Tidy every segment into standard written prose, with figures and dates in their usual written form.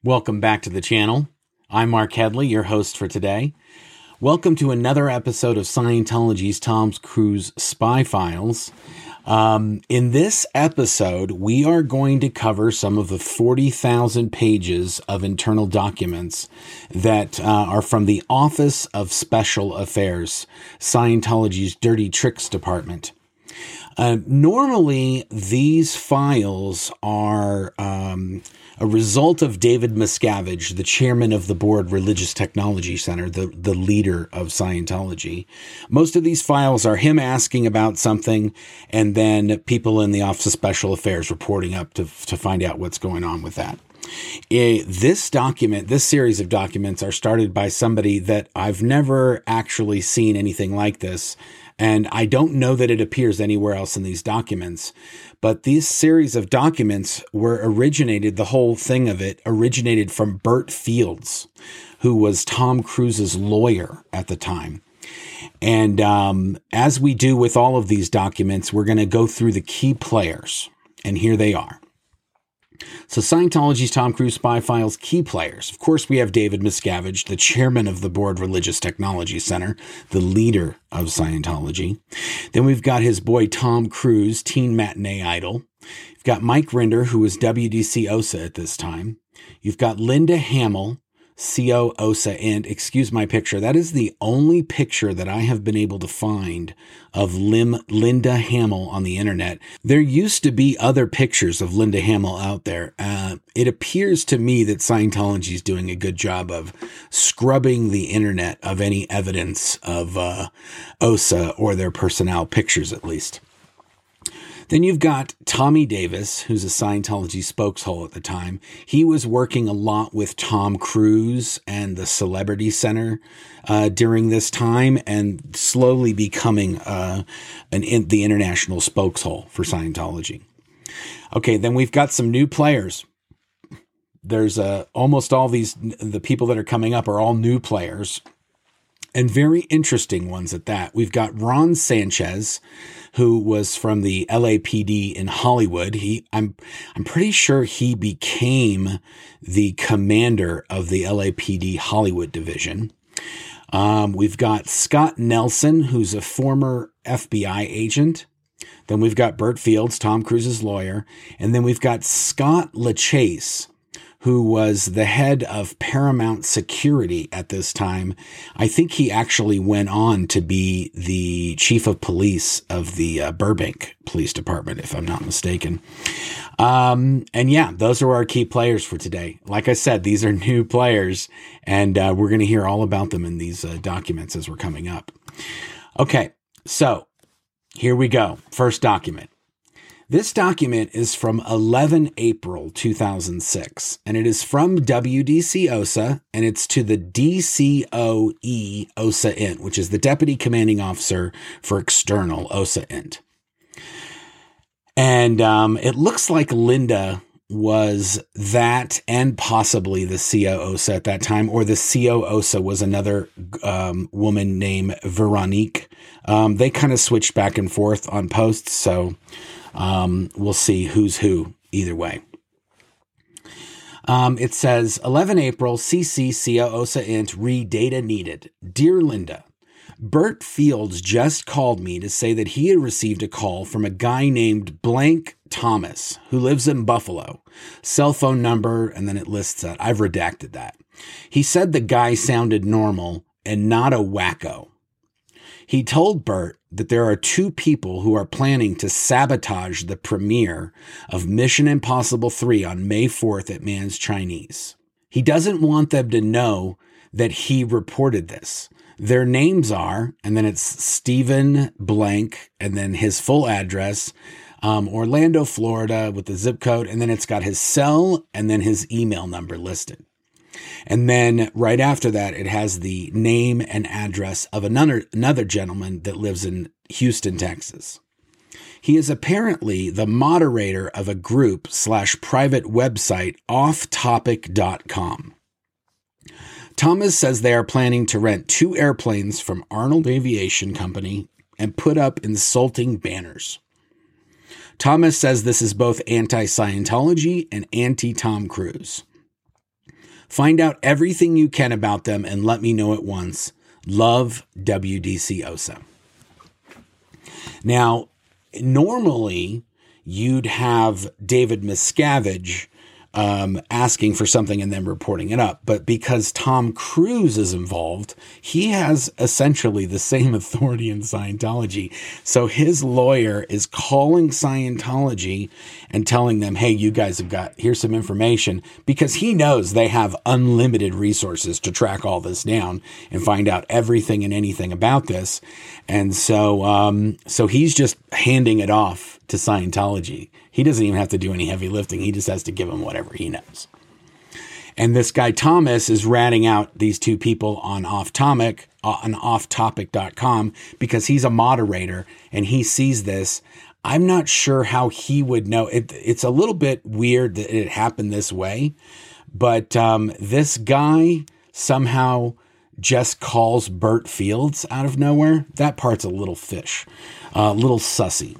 Welcome back to the channel. I'm Mark Headley, your host for today. Welcome to another episode of Scientology's Tom Cruise Spy Files. In this episode, we are going to cover some of the 40,000 pages of internal documents that are from the Office of Special Affairs, Scientology's Dirty Tricks Department. Normally, these files are a result of David Miscavige, the chairman of the board Religious Technology Center, the leader of Scientology. Most of these files are him asking about something and then people in the Office of Special Affairs reporting up to find out what's going on with that. This series of documents are started by somebody that I've never actually seen anything like this. And I don't know that it appears anywhere else in these documents, but these series of documents the whole thing of it originated from Bert Fields, who was Tom Cruise's lawyer at the time. And as we do with all of these documents, we're going to go through the key players, and here they are. So Scientology's Tom Cruise Spy Files key players. Of course, we have David Miscavige, the chairman of the board Religious Technology Center, the leader of Scientology. Then we've got his boy Tom Cruise, teen matinee idol. You've got Mike Rinder, who was WDC OSA at this time. You've got Linda Hamill, CO OSA, and excuse my picture. That is the only picture that I have been able to find of Linda Hamill on the internet. There used to be other pictures of Linda Hamill out there. It appears to me that Scientology is doing a good job of scrubbing the internet of any evidence of OSA or their personnel pictures, at least. Then you've got Tommy Davis, who's a Scientology spokeshole at the time. He was working a lot with Tom Cruise and the Celebrity Center during this time and slowly becoming the international spokeshole for Scientology. Okay, then we've got some new players. There's almost all the people that are coming up are all new players and very interesting ones at that. We've got Ron Sanchez, who was from the LAPD in Hollywood. I'm pretty sure he became the commander of the LAPD Hollywood division. We've got Scott Nelson, who's a former FBI agent. Then we've got Bert Fields, Tom Cruise's lawyer. And then we've got Scott LaChase, who was the head of Paramount Security at this time. I think he actually went on to be the chief of police of the Burbank Police Department, if I'm not mistaken. And yeah, those are our key players for today. Like I said, these are new players, and we're going to hear all about them in these documents as we're coming up. Okay, so here we go. First document. This document is from 11 April 2006, and it is from WDC OSA, and it's to the DCOE OSA Int, which is the Deputy Commanding Officer for External OSA Int. And it looks like Linda was that and possibly the CO OSA at that time, or the CO OSA was another woman named Veronique. They kind of switched back and forth on posts, so we'll see who's who either way. It says 11 April, CC CO OSA Int, re data needed. Dear Linda, Bert Fields just called me to say that he had received a call from a guy named Blank Thomas who lives in Buffalo. Cell phone number, and then it lists that. I've redacted that. He said the guy sounded normal and not a wacko. He told Bert that there are two people who are planning to sabotage the premiere of Mission Impossible 3 on May 4th at Mann's Chinese. He doesn't want them to know that he reported this. Their names are, and then it's Stephen Blank, and then his full address, Orlando, Florida, with the zip code, and then it's got his cell and then his email number listed. And then right after that, it has the name and address of another gentleman that lives in Houston, Texas. He is apparently the moderator of a group / private website, offtopic.com. Thomas says they are planning to rent 2 airplanes from Arnold Aviation Company and put up insulting banners. Thomas says this is both anti-Scientology and anti-Tom Cruise. Find out everything you can about them and let me know at once. Love, WDC OSA. Now, normally you'd have David Miscavige asking for something and then reporting it up. But because Tom Cruise is involved, he has essentially the same authority in Scientology. So his lawyer is calling Scientology and telling them, hey, you guys here's some information, because he knows they have unlimited resources to track all this down and find out everything and anything about this. And so he's just handing it off to Scientology. He doesn't even have to do any heavy lifting. He just has to give them whatever he knows. And this guy Thomas is ratting out these two people on offtopic.com because he's a moderator and he sees this. I'm not sure how he would know. It's a little bit weird that it happened this way, but this guy somehow just calls Burt Fields out of nowhere. That part's a little fish, a little sussy.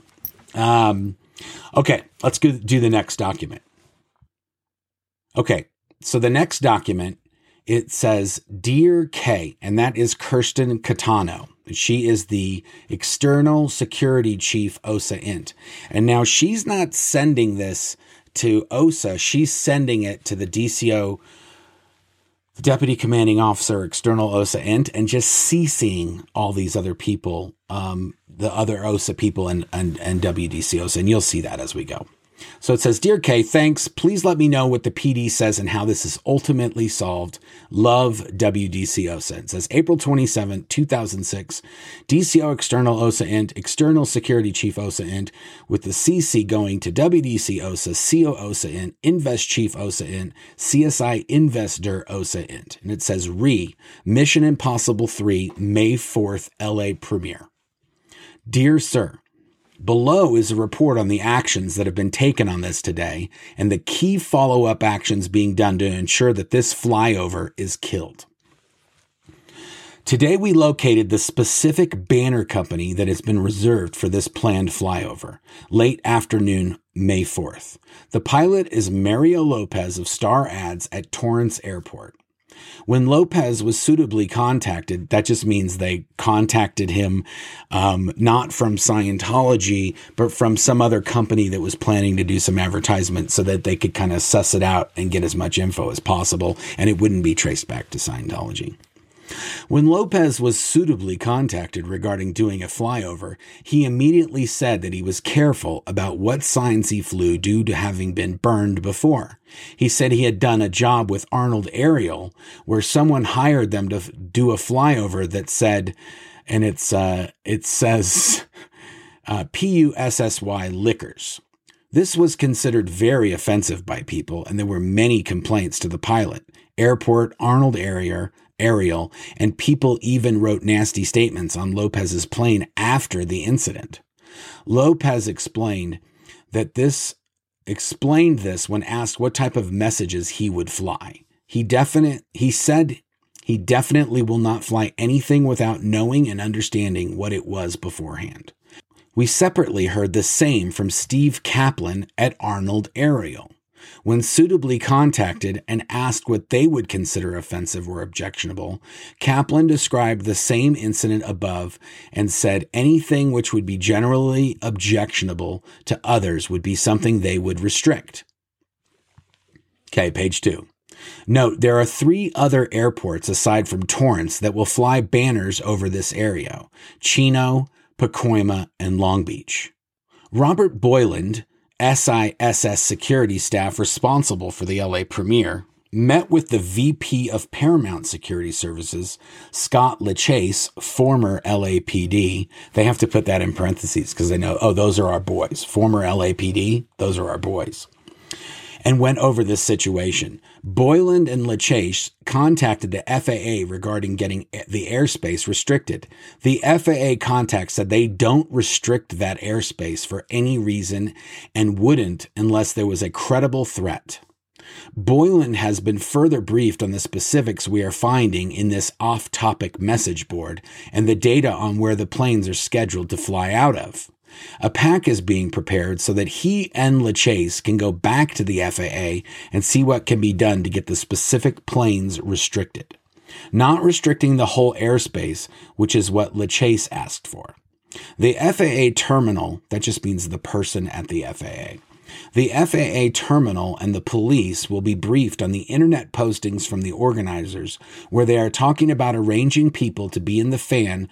Okay, let's do the next document. Okay, so the next document, it says, Dear K, and that is Kirsten Catano. She is the External Security Chief, OSA Int. And now she's not sending this to OSA. She's sending it to the DCO, Deputy Commanding Officer, External OSA Int, and just CCing all these other people, the other OSA people and WDC OSA, and you'll see that as we go. So it says, Dear Kay, thanks. Please let me know what the PD says and how this is ultimately solved. Love, WDC OSA. It says April 27, 2006, DCO External OSA Int, External Security Chief OSA Int, with the CC going to WDC OSA, CO OSA Int, Invest Chief OSA Int, CSI Investor OSA Int. And it says Mission Impossible 3, May 4th, LA premiere. Dear Sir, below is a report on the actions that have been taken on this today and the key follow-up actions being done to ensure that this flyover is killed. Today we located the specific banner company that has been reserved for this planned flyover, late afternoon, May 4th. The pilot is Mario Lopez of Star Ads at Torrance Airport. When Lopez was suitably contacted, that just means they contacted him not from Scientology, but from some other company that was planning to do some advertisement so that they could kind of suss it out and get as much info as possible, and it wouldn't be traced back to Scientology. When Lopez was suitably contacted regarding doing a flyover, he immediately said that he was careful about what signs he flew due to having been burned before. He said he had done a job with Arnold Aerial where someone hired them to do a flyover that said, and it says PUSSY Liquors. This was considered very offensive by people, and there were many complaints to the pilot, airport, Arnold Aerial, and people even wrote nasty statements on Lopez's plane after the incident. Lopez explained this when asked what type of messages he would fly. He said he definitely will not fly anything without knowing and understanding what it was beforehand. We separately heard the same from Steve Kaplan at Arnold Aerial. When suitably contacted and asked what they would consider offensive or objectionable, Kaplan described the same incident above and said anything which would be generally objectionable to others would be something they would restrict. Okay, page 2. Note, there are 3 other airports aside from Torrance that will fly banners over this area: Chino, Pacoima, and Long Beach. Robert Boyland, SISS security staff responsible for the LA premiere, met with the VP of Paramount Security Services, Scott LaChase, former LAPD. They have to put that in parentheses because they know, those are our boys. Former LAPD, those are our boys. And went over this situation. Boyland and LaChase contacted the FAA regarding getting the airspace restricted. The FAA contact said they don't restrict that airspace for any reason and wouldn't unless there was a credible threat. Boyland has been further briefed on the specifics we are finding in this off-topic message board and the data on where the planes are scheduled to fly out of. A pack is being prepared so that he and LaChase can go back to the FAA and see what can be done to get the specific planes restricted. Not restricting the whole airspace, which is what LaChase asked for. The FAA terminal, that just means the person at the FAA. The FAA terminal and the police will be briefed on the internet postings from the organizers where they are talking about arranging people to be in the fan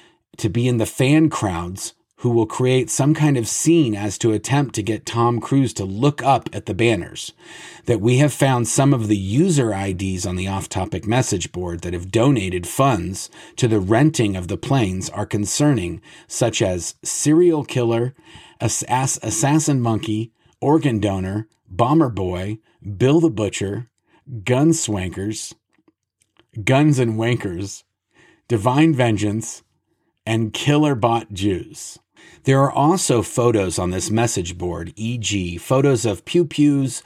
crowds who will create some kind of scene as to attempt to get Tom Cruise to look up at the banners. That we have found some of the user IDs on the off-topic message board that have donated funds to the renting of the planes are concerning, such as serial killer, assassin monkey, organ donor, bomber boy, Bill the Butcher, gunswankers, guns and wankers, divine vengeance, and killer bot Jews. There are also photos on this message board, e.g. photos of pew-pews,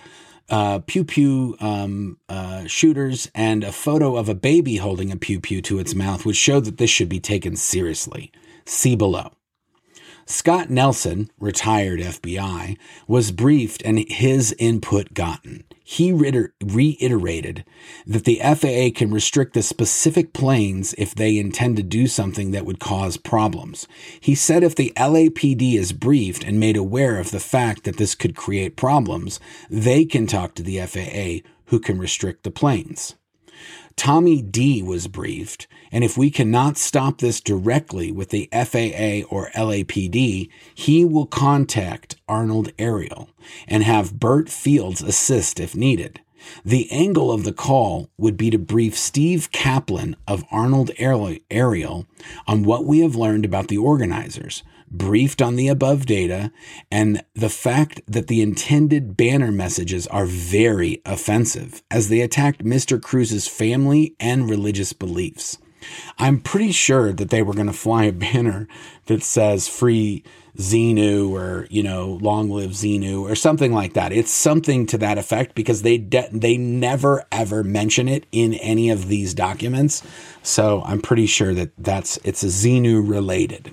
shooters, and a photo of a baby holding a pew-pew to its mouth, which show that this should be taken seriously. See below. Scott Nelson, retired FBI, was briefed and his input gotten. He reiterated that the FAA can restrict the specific planes if they intend to do something that would cause problems. He said if the LAPD is briefed and made aware of the fact that this could create problems, they can talk to the FAA, who can restrict the planes. Tommy D was briefed, and if we cannot stop this directly with the FAA or LAPD, he will contact Arnold Ariel and have Burt Fields assist if needed. The angle of the call would be to brief Steve Kaplan of Arnold Ariel on what we have learned about the organizers, briefed on the above data, and the fact that the intended banner messages are very offensive, as they attacked Mr. Cruise's family and religious beliefs. I'm pretty sure that they were going to fly a banner that says free Xenu or, long live Xenu or something like that. It's something to that effect because they never ever mention it in any of these documents. So I'm pretty sure that it's a Xenu related.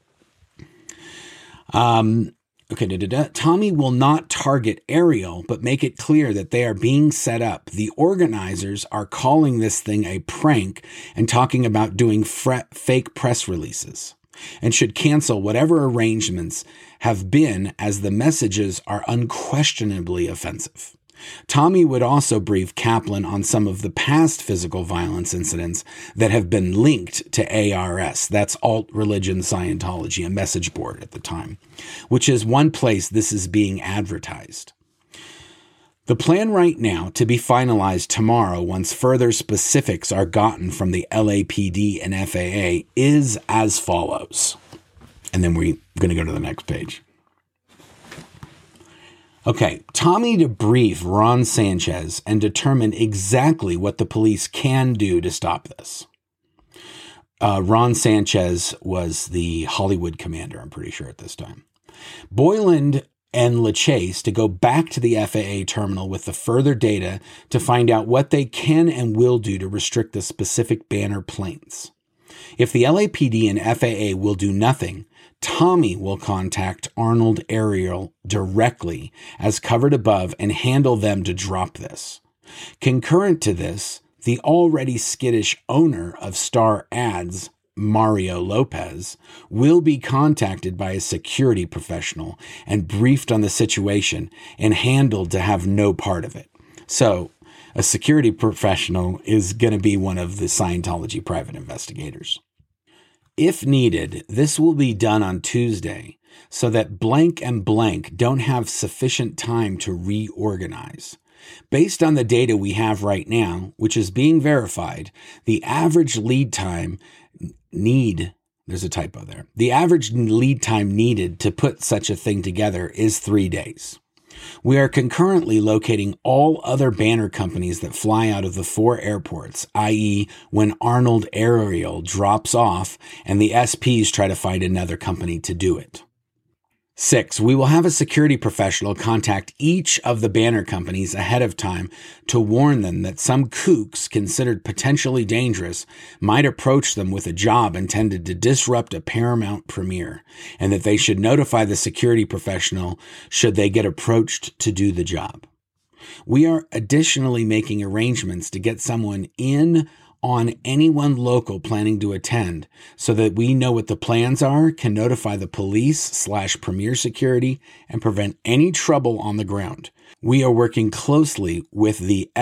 Tommy will not target Ariel, but make it clear that they are being set up. The organizers are calling this thing a prank and talking about doing fake press releases, and should cancel whatever arrangements have been, as the messages are unquestionably offensive. Tommy would also brief Kaplan on some of the past physical violence incidents that have been linked to ARS. That's Alt Religion Scientology, a message board at the time, which is one place this is being advertised. The plan right now, to be finalized tomorrow once further specifics are gotten from the LAPD and FAA, is as follows. And then we're going to go to the next page. Okay, Tommy to brief Ron Sanchez and determine exactly what the police can do to stop this. Ron Sanchez was the Hollywood commander, I'm pretty sure, at this time. Boyland and LaChase to go back to the FAA terminal with the further data to find out what they can and will do to restrict the specific banner planes. If the LAPD and FAA will do nothing, Tommy will contact Arnold Ariel directly, as covered above, and handle them to drop this. Concurrent to this, the already skittish owner of Star Ads, Mario Lopez, will be contacted by a security professional and briefed on the situation and handled to have no part of it. So, a security professional is going to be one of the Scientology private investigators. If needed, this will be done on Tuesday so that blank and blank don't have sufficient time to reorganize. Based on the data we have right now, which is being verified, the average lead time there's a typo there. The average lead time needed to put such a thing together is 3 days. We are concurrently locating all other banner companies that fly out of the 4 airports, i.e. when Arnold Ariel drops off and the SPs try to find another company to do it. 6, we will have a security professional contact each of the banner companies ahead of time to warn them that some kooks considered potentially dangerous might approach them with a job intended to disrupt a Paramount premiere, and that they should notify the security professional should they get approached to do the job. We are additionally making arrangements to get someone in on anyone local planning to attend so that we know what the plans are, can notify the police/premiere security, and prevent any trouble on the ground. We are working closely with the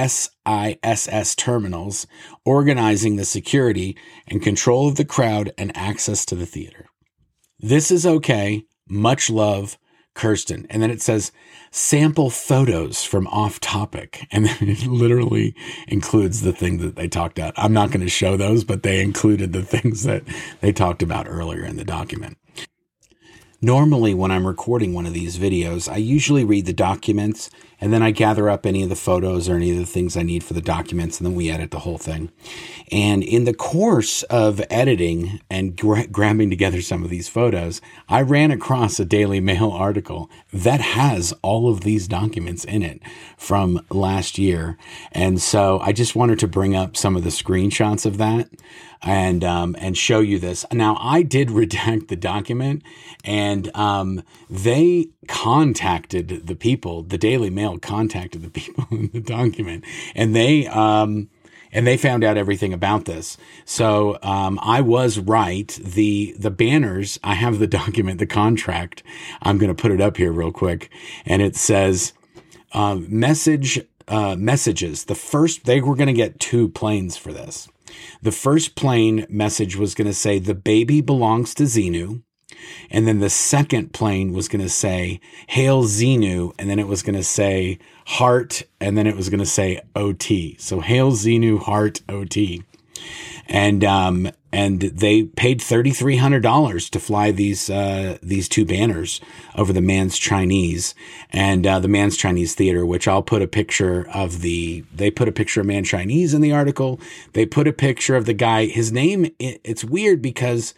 SISS terminals, organizing the security and control of the crowd and access to the theater. This is okay. Much love, Kirsten. And then it says sample photos from Off Topic. And then it literally includes the thing that they talked about. I'm not going to show those, but they included the things that they talked about earlier in the document. Normally, when I'm recording one of these videos, I usually read the documents and then I gather up any of the photos or any of the things I need for the documents, and then we edit the whole thing. And in the course of editing and grabbing together some of these photos, I ran across a Daily Mail article that has all of these documents in it from last year. And so I just wanted to bring up some of the screenshots of that and show you this. Now, I did redact the document, and they contacted the people. The Daily Mail contacted the people in the document, and they found out everything about this. So I was right. The banners, I have the document, the contract. I'm going to put it up here real quick, and it says messages. The first, they were going to get 2 planes for this. The first plane message was going to say, "The baby belongs to Xenu." And then the second plane was going to say, "Hail Xenu." And then it was going to say heart. And then it was going to say OT. So Hail Xenu, heart, OT. And they paid $3,300 to fly these 2 banners over the Mann's Chinese and the Mann's Chinese Theater, which I'll put a picture of they put a picture of Mann's Chinese in the article. They put a picture of the guy. His name, it's weird because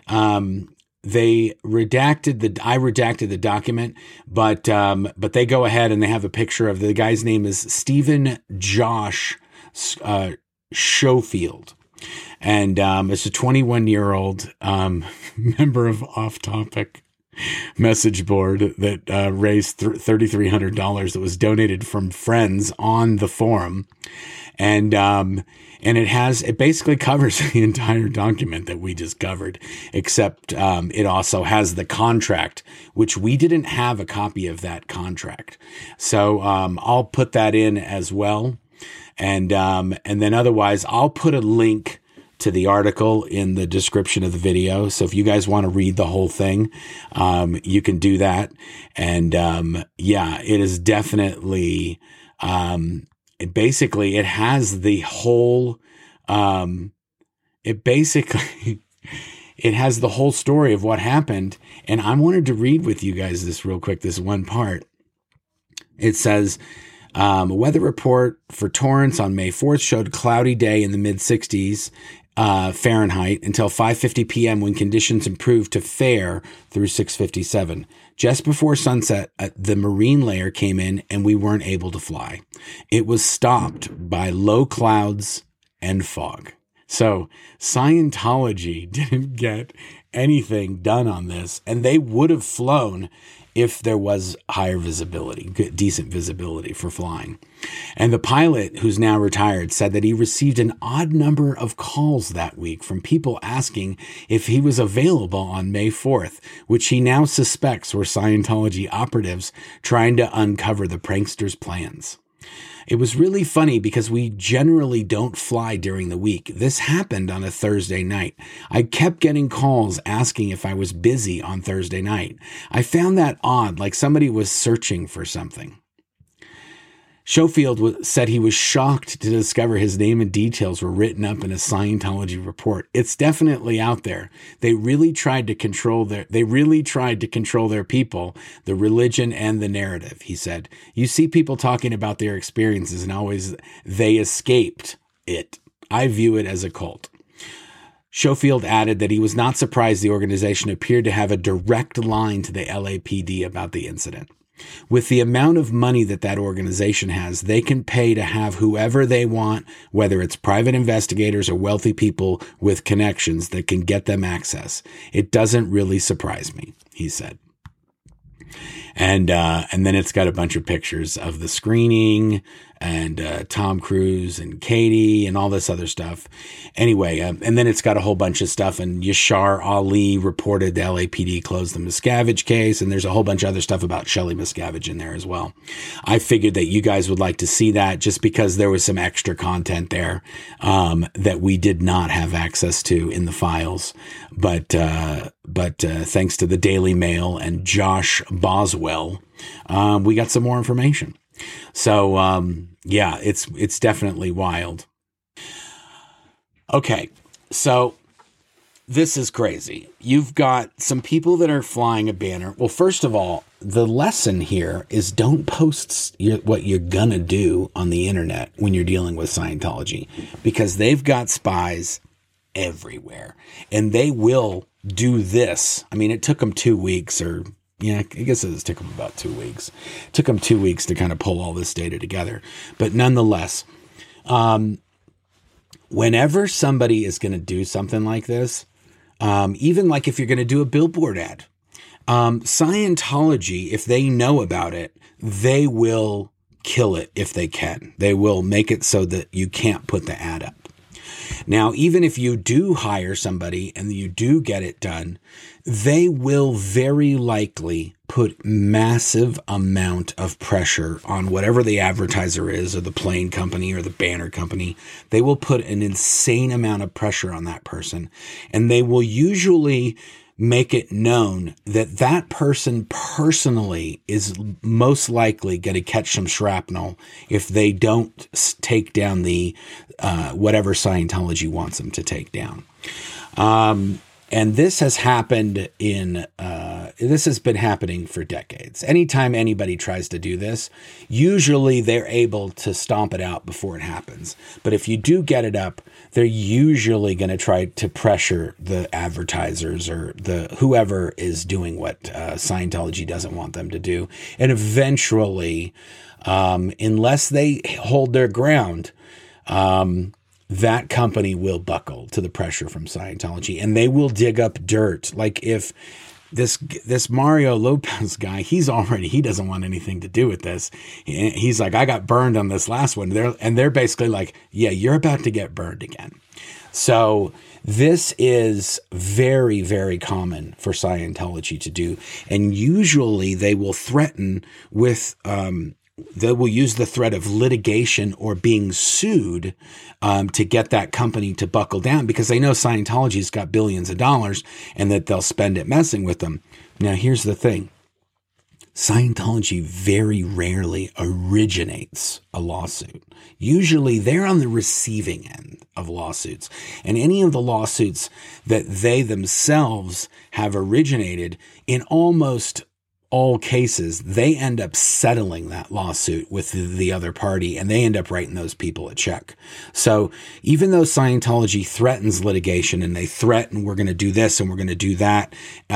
I redacted the document, but they go ahead and they have a picture of the guy's name is Stephen Josh Schofield. And it's a 21-year-old member of Off Topic message board that raised $3,300 that was donated from friends on the forum. And it basically covers the entire document that we just covered, except it also has the contract, which we didn't have a copy of that contract. So I'll put that in as well. And then otherwise, I'll put a link to the article in the description of the video. So if you guys want to read the whole thing, you can do that. And it is definitely, it has the whole, it has the whole story of what happened. And I wanted to read with you guys this real quick, this one part. It says, a weather report for Torrance on May 4th showed cloudy day in the mid-60s Fahrenheit until 5:50 p.m. when conditions improved to fair through 6:57. Just before sunset, the marine layer came in and we weren't able to fly. It was stopped by low clouds and fog. So Scientology didn't get anything done on this, and they would have flown if there was higher visibility, decent visibility for flying. And the pilot, who's now retired, said that he received an odd number of calls that week from people asking if he was available on May 4th, which he now suspects were Scientology operatives trying to uncover the pranksters' plans. It was really funny because we generally don't fly during the week. This happened on a Thursday night. I kept getting calls asking if I was busy on Thursday night. I found that odd, like somebody was searching for something. Schofield said he was shocked to discover his name and details were written up in a Scientology report. It's definitely out there. They really tried to control their people, the religion and the narrative, he said. You see people talking about their experiences and always they escaped it. I view it as a cult. Schofield added that he was not surprised the organization appeared to have a direct line to the LAPD about the incident. With the amount of money that organization has, they can pay to have whoever they want, whether it's private investigators or wealthy people with connections that can get them access. It doesn't really surprise me, he said. And then it's got a bunch of pictures of the screening and Tom Cruise and Katie and all this other stuff. Anyway, and then it's got a whole bunch of stuff. And Yashar Ali reported the LAPD closed the Miscavige case. And there's a whole bunch of other stuff about Shelley Miscavige in there as well. I figured that you guys would like to see that just because there was some extra content there that we did not have access to in the files. But thanks to the Daily Mail and Josh Boswell, we got some more information. So, yeah, it's definitely wild. Okay. So this is crazy. You've got some people that are flying a banner. Well, first of all, the lesson here is don't post what you're gonna do on the internet when you're dealing with Scientology, because they've got spies everywhere and they will do this. I mean, it took them 2 weeks I guess it took them about 2 weeks. It took them 2 weeks to kind of pull all this data together. But nonetheless, whenever somebody is going to do something like this, even like if you're going to do a billboard ad, Scientology, if they know about it, they will kill it if they can. They will make it so that you can't put the ad up. Now, even if you do hire somebody and you do get it done, they will very likely put massive amount of pressure on whatever the advertiser is or the plane company or the banner company. They will put an insane amount of pressure on that person, and they will usually make it known that that person personally is most likely going to catch some shrapnel if they don't take down the whatever Scientology wants them to take down. And this has happened this has been happening for decades. Anytime anybody tries to do this, usually they're able to stomp it out before it happens. But if you do get it up, they're usually going to try to pressure the advertisers or whoever is doing what Scientology doesn't want them to do. And eventually, unless they hold their ground, that company will buckle to the pressure from Scientology, and they will dig up dirt. Like if this Mario Lopez guy, he doesn't want anything to do with this. He's like, I got burned on this last one. They're basically like, yeah, you're about to get burned again. So this is very, very common for Scientology to do. And usually they will threaten with, they will use the threat of litigation or being sued to get that company to buckle down, because they know Scientology's got billions of dollars and that they'll spend it messing with them. Now, here's the thing. Scientology very rarely originates a lawsuit. Usually they're on the receiving end of lawsuits. And any of the lawsuits that they themselves have originated, in almost all cases, they end up settling that lawsuit with the other party, and they end up writing those people a check. So even though Scientology threatens litigation and they threaten we're going to do this and we're going to do that,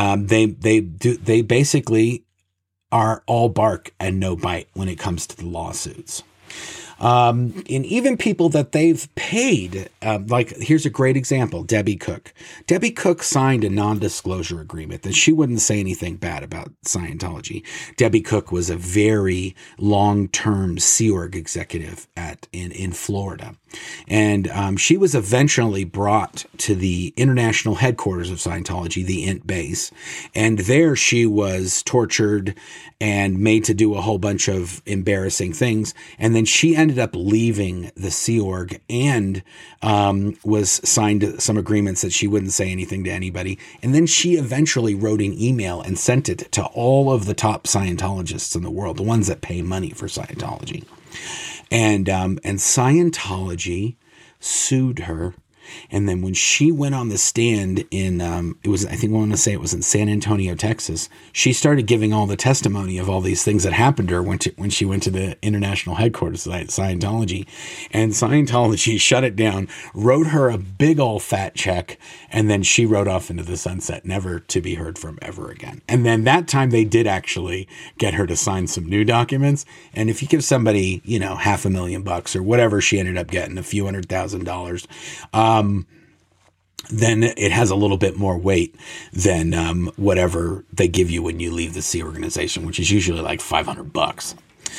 they basically are all bark and no bite when it comes to the lawsuits. And even people that they've paid, like here's a great example, Debbie Cook. Debbie Cook signed a non-disclosure agreement that she wouldn't say anything bad about Scientology. Debbie Cook was a very long-term Sea Org executive in Florida. And she was eventually brought to the international headquarters of Scientology, the INT base. And there she was tortured and made to do a whole bunch of embarrassing things. And then she ended up leaving the Sea Org and was signed some agreements that she wouldn't say anything to anybody. And then she eventually wrote an email and sent it to all of the top Scientologists in the world, the ones that pay money for Scientology. And Scientology sued her And then when she went on the stand in, I think I want to say it was in San Antonio, Texas, she started giving all the testimony of all these things that happened to her when she went to the international headquarters of Scientology. And Scientology shut it down, wrote her a big old fat check, and then she rode off into the sunset, never to be heard from ever again. And then that time they did actually get her to sign some new documents. And if you give somebody, $500,000 or whatever she ended up getting, a few $100,000, then it has a little bit more weight than whatever they give you when you leave the Sea organization, which is usually like $500.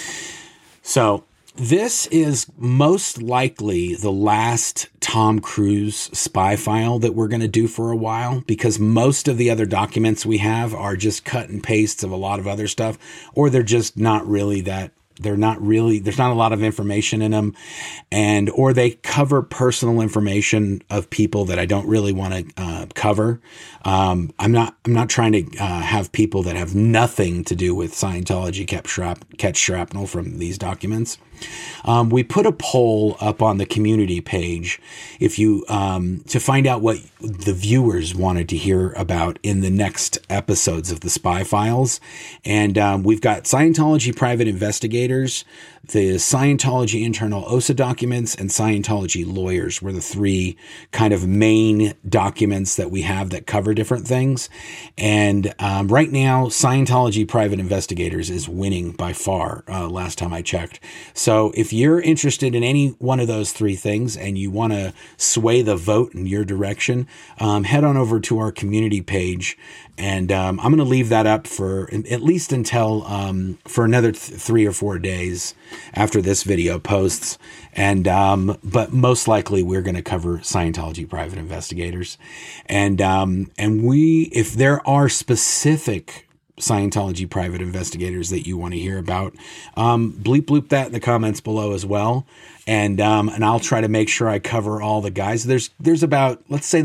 So this is most likely the last Tom Cruise spy file that we're going to do for a while, because most of the other documents we have are just cut and pastes of a lot of other stuff, or they're just not really that. There's not a lot of information in them, or they cover personal information of people that I don't really want to cover. I'm not trying to have people that have nothing to do with Scientology catch shrapnel from these documents. We put a poll up on the community page if you to find out what the viewers wanted to hear about in the next episodes of the Spy Files. And we've got Scientology private investigators, the Scientology internal OSA documents, and Scientology lawyers were the three kind of main documents that we have that cover different things. And right now, Scientology private investigators is winning by far, last time I checked. So if you're interested in any one of those three things and you want to sway the vote in your direction, head on over to our community page. And I'm going to leave that up for at least until for another 3 or 4 days after this video posts. And but most likely we're going to cover Scientology private investigators. And if there are specific Scientology private investigators that you want to hear about, bleep bloop that in the comments below as well. And I'll try to make sure I cover all the guys. There's about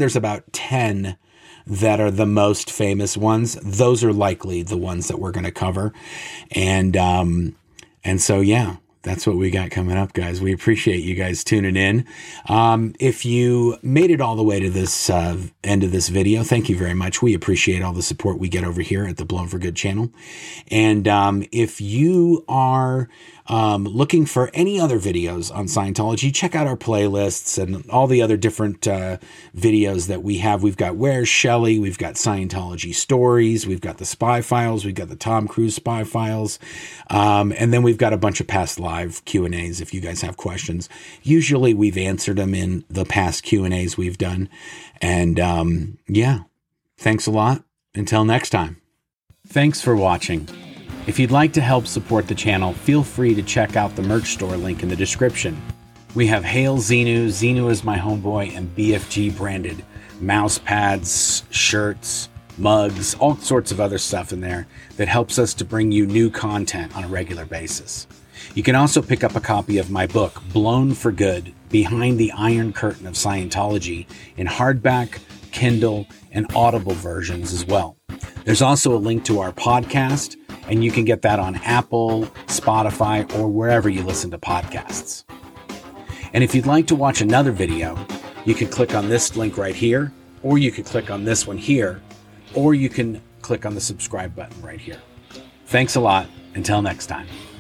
10 that are the most famous ones. Those are likely the ones that we're going to cover. And so, yeah, that's what we got coming up, guys. We appreciate you guys tuning in. If you made it all the way to this end of this video, thank you very much. We appreciate all the support we get over here at the Blown for Good channel. And if you are looking for any other videos on Scientology, check out our playlists and all the other different videos that we have. We've got Where's Shelley? We've got Scientology Stories. We've got the Spy Files. We've got the Tom Cruise Spy Files. And then we've got a bunch of past live Q&As if you guys have questions. Usually we've answered them in the past Q&As we've done. And yeah, thanks a lot. Until next time. Thanks for watching. If you'd like to help support the channel, feel free to check out the merch store link in the description. We have Hail Xenu, Xenu is my homeboy, and BFG branded mouse pads, shirts, mugs, all sorts of other stuff in there that helps us to bring you new content on a regular basis. You can also pick up a copy of my book, Blown for Good, Behind the Iron Curtain of Scientology, in hardback, Kindle, and Audible versions as well. There's also a link to our podcast, and you can get that on Apple, Spotify, or wherever you listen to podcasts. And if you'd like to watch another video, you can click on this link right here, or you can click on this one here, or you can click on the subscribe button right here. Thanks a lot. Until next time.